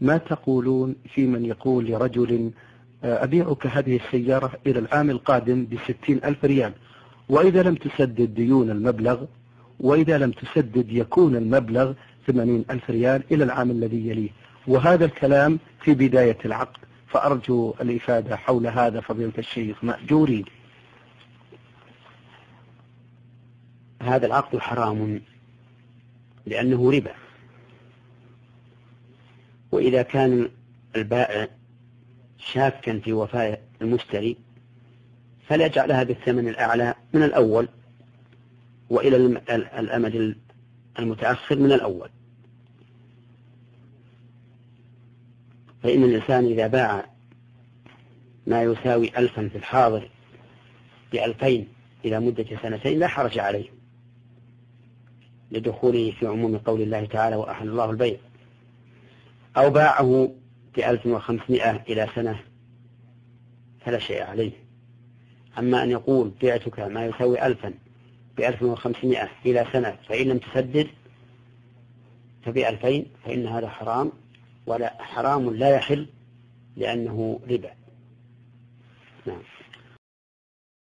ما تقولون في من يقول لرجل أبيعك هذه السيارة إلى العام القادم ب60,000 ريال، وإذا لم تسدد ديون المبلغ، وإذا لم تسدد يكون المبلغ 80,000 ريال إلى العام الذي يليه، وهذا الكلام في بداية العقد، فأرجو الإفادة حول هذا فضيلة الشيخ مأجورين. هذا العقد حرام لأنه ربا، وإذا كان البائع شاكا في وفاء المشتري فليجعلها بالثمن الأعلى من الأول وإلى الأمد المتأخر من الأول. فإن الإنسان إذا باع ما يساوي 1000 في الحاضر ب2000 إلى مدة 2 لا حرج عليه، لدخوله في عموم قول الله تعالى وأحل الله البيع، أو باعه ب1500 إلى سنة فلا شيء عليه. أما أن يقول بعتك ما يساوي 1000 ب1500 إلى سنة فإن لم تسدد ب2000 فإن هذا حرام، ولا حرام لا يحل لأنه ربا. نعم.